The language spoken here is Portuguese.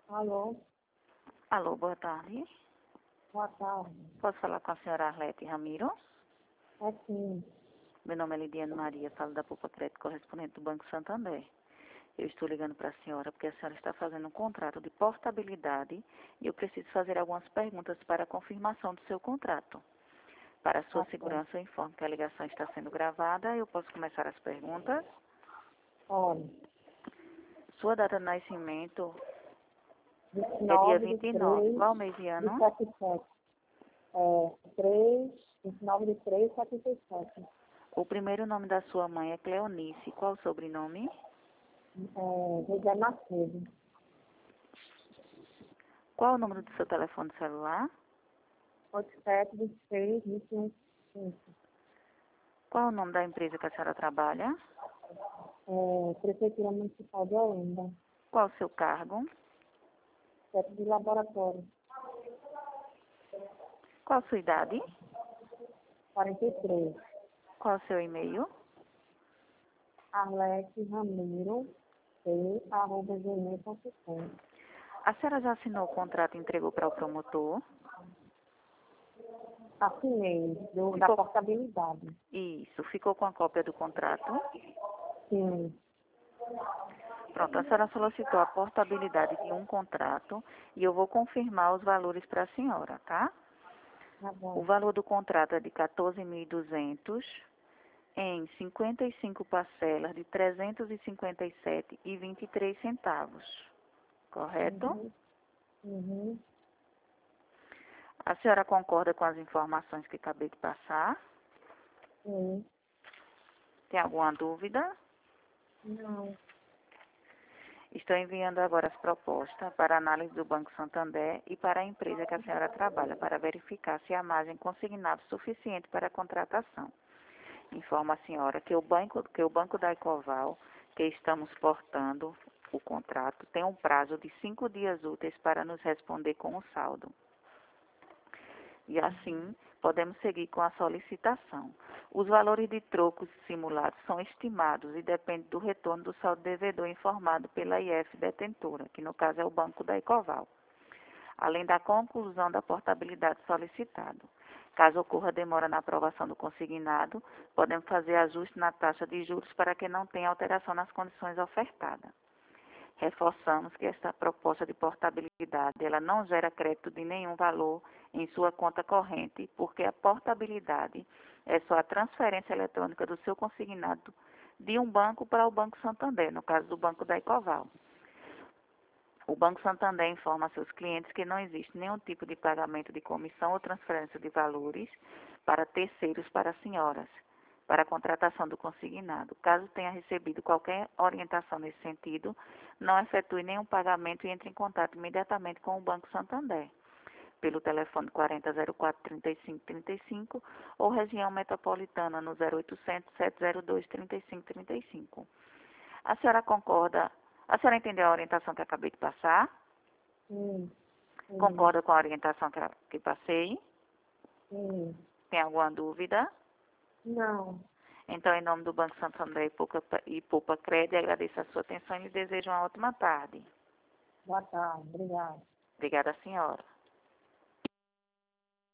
Alô, Alô, boa tarde. boa tarde. Posso falar com a senhora Arlete Ramiro? É sim. Meu nome é Lidiane Maria, falo da Poupa Crédito, correspondente do Banco Santander. Eu estou ligando para a senhora porque a senhora está fazendo um contrato de portabilidade e eu preciso fazer algumas perguntas para a confirmação do seu contrato. Para a sua Tá certo. segurança, eu informo que a ligação está sendo gravada. Eu posso começar as perguntas? Olha, Sua data de nascimento é dia 29 de 29. 3 Qual mês e de ano? 77. 29 de 3 de 77. O primeiro nome da sua mãe é Cleonice. Qual o sobrenome? José Macedo. Qual o número do seu telefone celular? 87, 26, 21, 5. Qual o nome da empresa que a senhora trabalha? Prefeitura Municipal de Olinda. Qual o seu cargo? Chefe de laboratório. Qual a sua idade? 43. Qual o seu e-mail? Arlete Ramiro, @gmail.com. A senhora já assinou o contrato e entregou para o promotor? Assinei, da Ficou... portabilidade. Isso. Ficou com a cópia do contrato? Sim. Pronto, a senhora solicitou a portabilidade de um contrato e eu vou confirmar os valores para a senhora, tá? Tá O bom. valor do contrato é de 14.200 em 55 parcelas de 357,23 centavos. Correto? Uhum. Uhum. A senhora concorda com as informações que acabei de passar? Sim. Tem alguma dúvida? Não. Estou enviando agora as propostas para análise do Banco Santander e para a empresa que a senhora trabalha, para verificar se há margem consignada suficiente para a contratação. Informo a senhora que o Banco da Ecoval, que estamos portando o contrato, tem um prazo de 5 dias úteis para nos responder com o saldo. E assim, podemos seguir com a solicitação. Os valores de trocos simulados são estimados e dependem do retorno do saldo devedor informado pela IF detentora, que no caso é o Banco da Ecoval, além da conclusão da portabilidade solicitada. Caso ocorra demora na aprovação do consignado, podemos fazer ajuste na taxa de juros para que não tenha alteração nas condições ofertadas. Reforçamos que esta proposta de portabilidade ela não gera crédito de nenhum valor em sua conta corrente, porque a portabilidade é só a transferência eletrônica do seu consignado de um banco para o Banco Santander, no caso do Banco da Ecoval. O Banco Santander informa a seus clientes que não existe nenhum tipo de pagamento de comissão ou transferência de valores para terceiros para senhoras, para a contratação do consignado. Caso tenha recebido qualquer orientação nesse sentido, não efetue nenhum pagamento e entre em contato imediatamente com o Banco Santander, pelo telefone 4004-3535 ou região metropolitana no 0800 702 3535. A senhora concorda? A senhora entendeu a orientação que acabei de passar? Sim. Sim. Concorda com a orientação que passei? Sim. Tem alguma dúvida? Não. Então, em nome do Banco Santander e Poupa Crédito, agradeço a sua atenção e lhe desejo uma ótima tarde. Boa tarde. Obrigada. Obrigada, senhora.